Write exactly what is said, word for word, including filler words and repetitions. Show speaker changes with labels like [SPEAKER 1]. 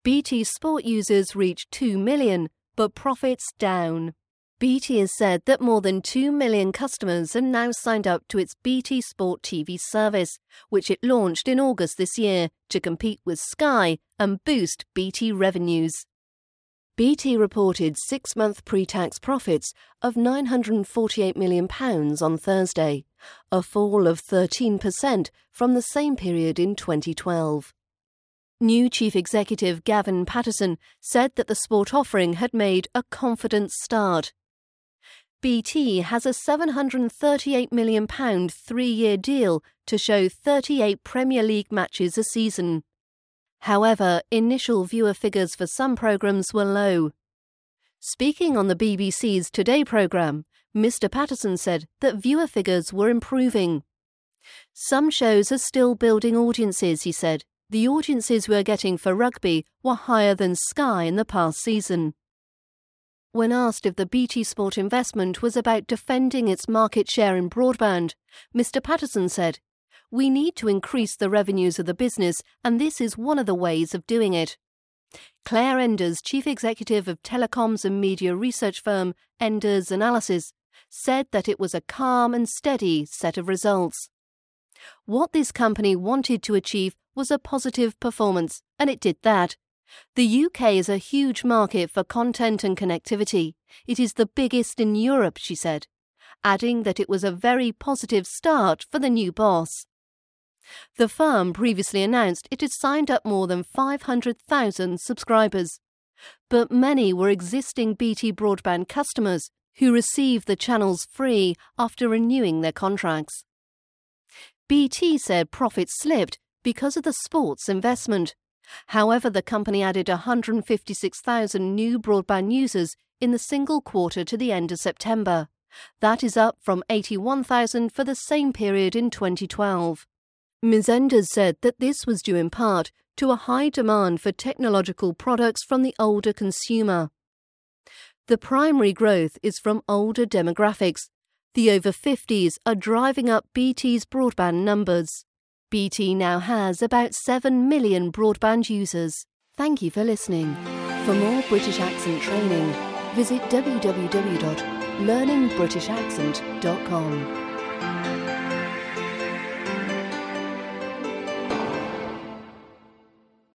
[SPEAKER 1] B T Sport users reached two million, but profits down. B T has said that more than two million customers have now signed up to its B T Sport T V service, which it launched in August this year to compete with Sky and boost B T revenues. B T reported six-month pre-tax profits of nine hundred forty-eight million pounds on Thursday, a fall of thirteen percent from the same period in twenty twelve. New Chief Executive Gavin Patterson said that the sport offering had made a confident start. B T has a seven hundred thirty-eight million pounds three-year deal to show thirty-eight Premier League matches a season. However, initial viewer figures for some programmes were low. Speaking on the B B C's Today programme, Mister Patterson said that viewer figures were improving. Some shows are still building audiences, he said. The audiences we are getting for rugby were higher than Sky in the past season. When asked if the B T Sport investment was about defending its market share in broadband, Mister Patterson said, "We need to increase the revenues of the business, and this is one of the ways of doing it." Claire Enders, chief executive of telecoms and media research firm Enders Analysis, said that it was a calm and steady set of results. What this company wanted to achieve was a positive performance, and it did that. The U K is a huge market for content and connectivity. It is the biggest in Europe, she said, adding that it was a very positive start for the new boss. The firm previously announced it had signed up more than five hundred thousand subscribers, but many were existing B T broadband customers who received the channels free after renewing their contracts. B T said profits slipped because of the sports investment. However, the company added one hundred fifty-six thousand new broadband users in the single quarter to the end of September. That is up from eighty-one thousand for the same period in twenty twelve. Miz Enders said that this was due in part to a high demand for technological products from the older consumer. The primary growth is from older demographics. The over fifties are driving up B T's broadband numbers. B T now has about seven million broadband users. Thank you for listening. For more British accent training, visit w w w dot learning british accent dot com.